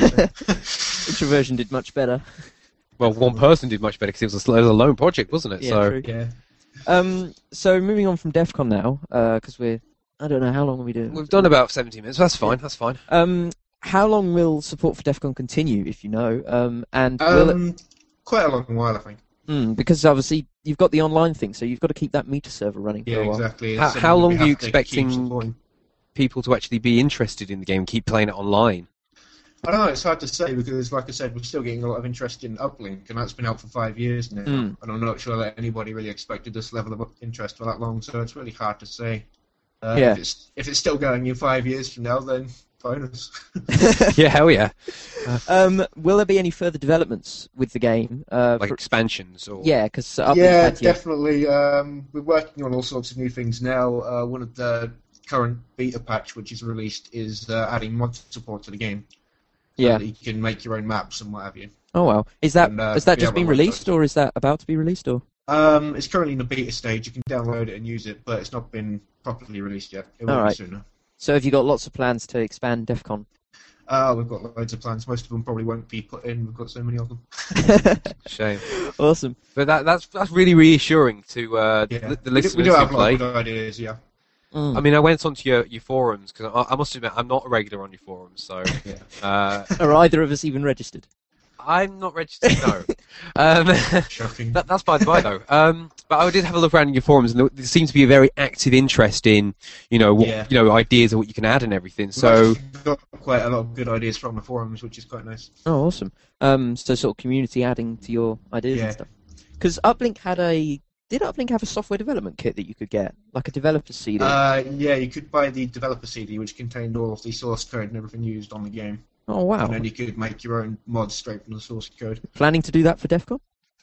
Introversion did much better. Well, one person did much better because it was a, it was a lone project, wasn't it? Yeah, so true. Yeah. Um, so moving on from DEF CON now, because we're I don't know how long are we doing. we've done about seventeen minutes. That's fine. That's fine. Um, how long will support for DEF CON continue, if you know? Um, and will it, Um, quite a long while, I think. mm, because obviously you've got the online thing, so you've got to keep that meter server running for Yeah, a while. exactly. It's How- something how that long we are you have to keep expecting- supporting. People to actually be interested in the game, keep playing it online. I don't know, it's hard to say because, like I said, we're still getting a lot of interest in Uplink, and that's been out for five years now. Mm. And I'm not sure that anybody really expected this level of interest for that long, so it's really hard to say. Uh, Yeah. If it's, if it's still going in five years from now, then bonus. Yeah, hell yeah. um, will there be any further developments with the game? Uh, Like for- expansions or yeah, because uh, yeah, had, yeah. definitely. Um, we're working on all sorts of new things now. Uh, one of the current beta patch, which is released, is uh, adding mod support to the game. So Yeah. that you can make your own maps and what have you. Oh wow, is that And, uh, has that we just have been a lot of released, those. or is that about to be released, or? Um, it's currently in the beta stage. You can download it and use it, but it's not been properly released yet. It will All be right. sooner. So have you got lots of plans to expand DEF CON? Uh, we've got loads of plans. Most of them probably won't be put in. We've got so many of them. shame. Awesome. But that that's that's really reassuring to uh, Yeah. the, the we, do, listeners we do who have a lot play. of good ideas, yeah. Mm. I mean, I went onto your, your forums because I, I must admit I'm not a regular on your forums, so Yeah. uh, Are either of us even registered? I'm not registered. No, um, Shocking. that, that's by the by though. Um, but I did have a look around in your forums, and there, there seems to be a very active interest in, you know, what, Yeah. you know, ideas of what you can add and everything. We've So actually got quite a lot of good ideas from the forums, which is quite nice. Oh, awesome. Um, so sort of community adding to your ideas Yeah. and stuff. Because Uplink had a did Uplink have a software development kit that you could get, like a developer C D? Uh, yeah, you could buy the developer C D, which contained all of the source code and everything used on the game. oh wow. And then you could make your own mods straight from the source code. Planning to do that for DEF CON?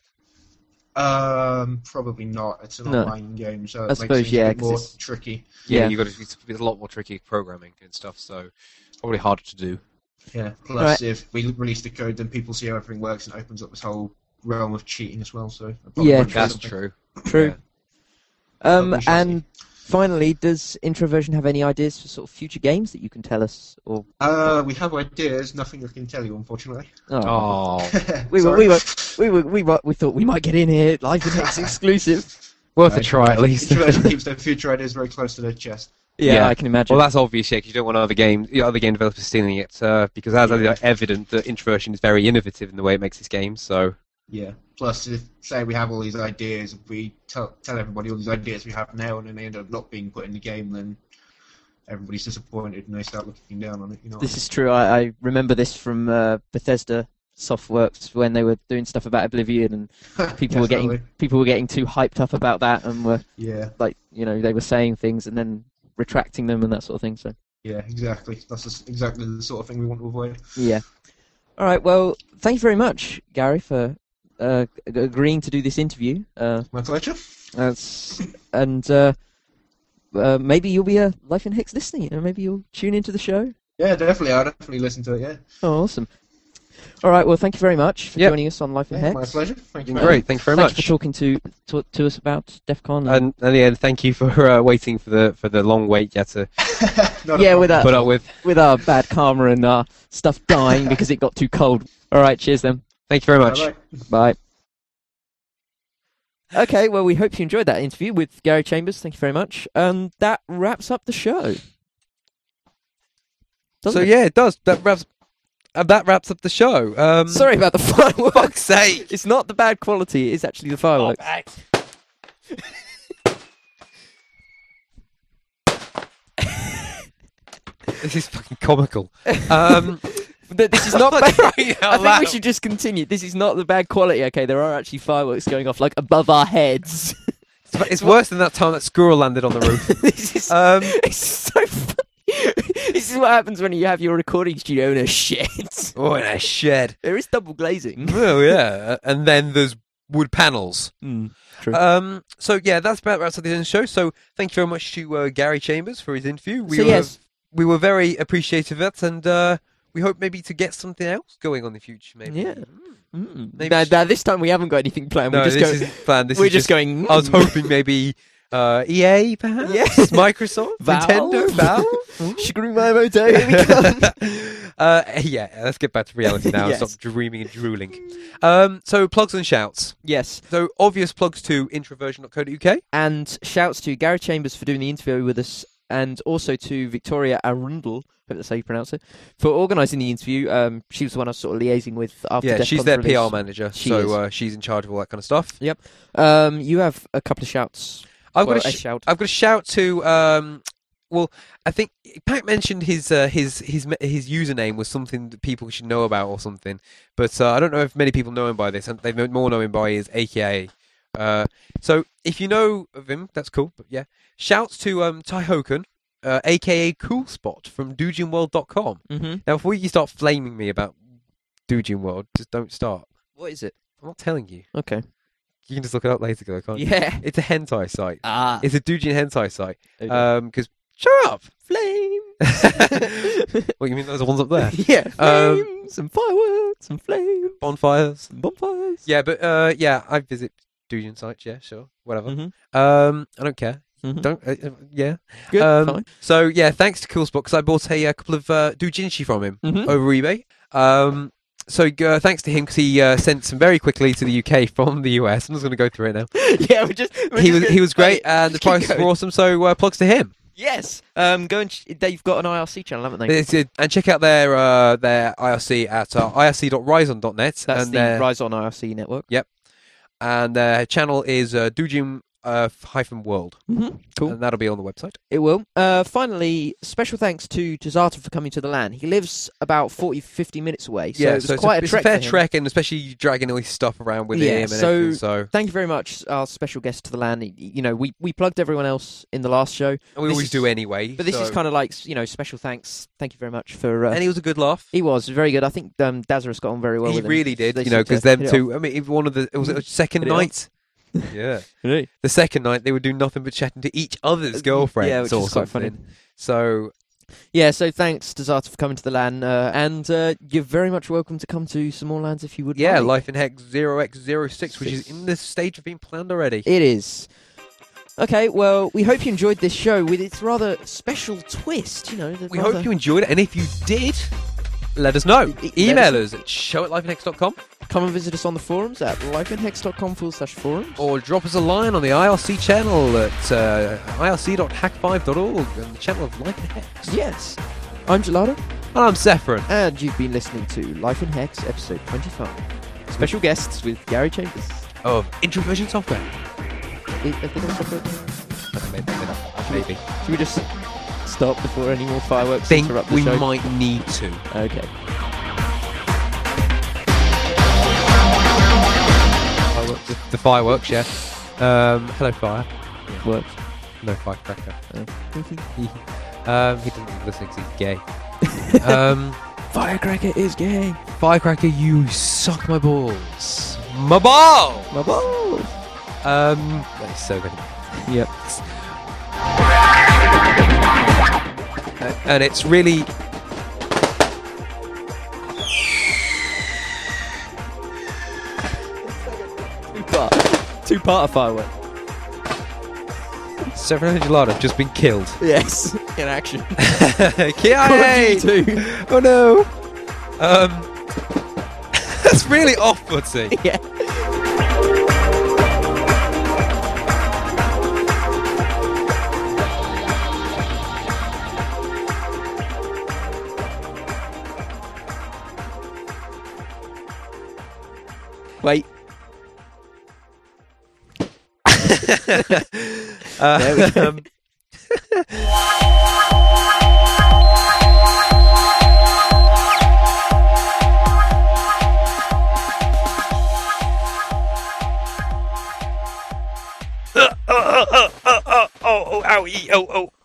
Um, probably not. It's an No. online game, so I it makes suppose, things yeah, a bit 'cause more it's- tricky. yeah, Yeah. you got to. It's, it's a lot more tricky programming and stuff. So it's probably harder to do. Yeah. Plus, Right. if we release the code, then people see how everything works, and it opens up this whole realm of cheating as well. So I probably Yeah, won't do That's something. true. True. Um, But we shall and finally, does Introversion have any ideas for sort of future games that you can tell us? Or Uh, we have ideas. Nothing I can tell you, unfortunately. oh, Oh, we were, Sorry. we were, we were, we were, we thought we might get in here live and next exclusive. worth a Right. try at least. Introversion keeps their future ideas very close to their chest. Yeah, Yeah. I can imagine. Well, that's obvious, yeah, 'cause you don't want other game, the other game developers stealing it, uh, because as Yeah. is evident that Introversion is very innovative in the way it makes its games. So Yeah. Plus, if say we have all these ideas, if we tell tell everybody all these ideas we have now, and then they end up not being put in the game, then everybody's disappointed and they start looking down on it. You know. This is true. I, I remember this from uh, Bethesda Softworks when they were doing stuff about Oblivion, and people were getting Definitely. people were getting too hyped up about that, and were Yeah. like, you know, they were saying things and then retracting them and that sort of thing. So Yeah. Exactly. That's just exactly the sort of thing we want to avoid. yeah. All right. Well, thank you very much, Gary, for uh, ag- agreeing to do this interview. Uh, My pleasure. that's, and uh, uh, maybe you'll be a Life in Hex listener. You know, maybe you'll tune into the show. Yeah, definitely. I'll definitely listen to it. Yeah. Oh, awesome. All right. Well, thank you very much for Yep. joining us on Life in Yeah, Hex. my pleasure. Thank you. very great, thank you very Thank much. you for talking to, to to us about DEF CON. And, and yeah, thank you for uh, waiting for the for the long wait you had to much. Not a yeah, with problem. that. put up with. with our bad karma and our stuff dying because it got too cold. All right, cheers then. Thank you very much. Bye-bye. Bye. Okay, well, we hope you enjoyed that interview with Gary Chambers. Thank you very much. And that wraps up the show. Doesn't So it? yeah, it does. That wraps uh, that wraps up the show. Um, Sorry about the fireworks. fuck's sake. It's not the bad quality. It's actually the fireworks. This is fucking comical. Um, Th- This is not I'm bad. crying out I think we loud. should just continue. This is not the bad quality. Okay, there are actually fireworks going off like above our heads. It's, it's worse than that time that squirrel landed on the roof. This is Um, it's so funny. This is what happens when you have your recording studio in a shed. oh, in a shed. There is double glazing. Oh yeah, and then there's wood panels. Mm, true. Um, so yeah, that's about wraps up the show. So thank you very much to uh, Gary Chambers for his interview. We so were yes, we were very appreciative of it, and uh, we hope maybe to get something else going on in the future. Maybe. Yeah. Mm. mm. maybe Now, sh- now this time we haven't got anything planned. No, we're just this going. isn't planned. This we're is just going. I was mm. hoping maybe uh, E A, perhaps. Yes. Microsoft, Valve. Nintendo, Valve. Shiguru Miyamoto, here we come. uh, yeah, let's get back to reality now. Yes. Stop dreaming and drooling. Um, so plugs and shouts. Yes, So obvious plugs to introversion dot co dot U K. and shouts to Gary Chambers for doing the interview with us, and also to Victoria Arundel, hope that's how you pronounce it, for organising the interview. Um, she was the one I was sort of liaising with after Yeah, DEF she's CON's their release. P R manager, She so is. uh, she's in charge of all that kind of stuff. Um, you have a couple of shouts. I've Well, got a, a sh- shout. I've got a shout to um, Well, I think Pac mentioned his uh, his his me- his username was something that people should know about or something, but uh, I don't know if many people know him by this. And they more know him by his A K A. Uh, so if you know of him, that's cool. But yeah, shouts to um, Ty Hoken, uh, A K A Cool Spot from Doujin World dot com. Mm-hmm. Now, before you start flaming me about Doujin World, just don't start. What is it? I'm not telling you. Okay. You can just look it up later, though, can't you? Yeah. It's a hentai site. Ah. It's a Doujin hentai site. Okay. Um, because shut up. Flame. What, you mean those ones up there? Yeah. Um, Flames and fireworks and flames Bonfires. and bonfires. Yeah, but uh, yeah, I visit Doujin sites. Yeah, sure, whatever. Mm-hmm. Um, I don't care. Mm-hmm. Don't. Uh, uh, yeah. Good. Um, fine. So yeah, thanks to Cool Spot because I bought a, a couple of uh, doujinshi from him Mhm. over eBay. Um, so uh, thanks to him because he uh, sent some very quickly to the U K from the U S. I'm just going to go through it now. Yeah, we're just. We're he just was gonna- he was great Wait, and the keep prices going. were awesome. So uh, plugs to him. Yes. Um, go and ch- they've got an I R C channel, haven't they? It's, uh, and check out their uh, their I R C at uh, I R C dot ryzon dot net. That's and the their, Rise On I R C network. and their channel is uh, Doujin uh, hyphen World. Mm-hmm. Cool. And that'll be on the website. It will. Uh, finally, special thanks to Tazata for coming to the LAN. He lives about forty, fifty minutes away, so yeah, it was so quite it's, a, a, trek it's a fair for him. trek, and especially dragging all his stuff around with Yeah, him and so- everything. So Thank you very much, our special guest to the LAN. Y- You know, we, we plugged everyone else in the last show, and we this always is- do anyway. but this is so- kind of like, you know, special thanks. Thank you very much for... Uh, and he was a good laugh. he was very good. I think um, Dazarus got on very well he with him. really did, They you know, seemed to because them hit it two. I mean, even one of the it was a second Hit it off. night. Yeah, off. the second night they would do nothing but chatting to each other's girlfriends. Yeah, which or is quite funny. something. So Yeah, so thanks, Tazata, for coming to the LAN, uh, and uh, you're very much welcome to come to some more LANs if you would yeah, like. Life in Hex zero x zero six, which is in the stage of being planned already. It is. Okay, well, we hope you enjoyed this show with its rather special twist, you know. the We rather- hope you enjoyed it, and if you did, let us know. E- let Email us- us at show at life in hex dot com Come and visit us on the forums at lifeinhex.com forward slash forums. or drop us a line on the I R C channel at uh, I R C dot hack five dot org and the channel of Life in Hex. Yes. I'm Gelado, And I'm Zephyrin. and you've been listening to Life in Hex, episode twenty-five. Special guests with Gary Chambers. Of Introversion Software. I- I think that's what- Okay, maybe, maybe. maybe. Should we just stop before any more fireworks Think interrupt the we show? might need to. Okay. Fireworks. The, the fireworks, yeah. Um, hello, fire. Works. No, firecracker. Oh. um, he doesn't listen because he's gay. um, Firecracker is gay. Firecracker, you suck my balls. My balls! My balls. Um, that's so good. Yep. Uh, and it's really Two part. Two part of firework. Seven Gelada have just been killed. Yes. In action. Kiai! Two. Oh no! Um, that's really off-putting. Yeah. Wait. uh, There we go. um, oh, oh, oh, oh, oh, oh, owie, oh, oh.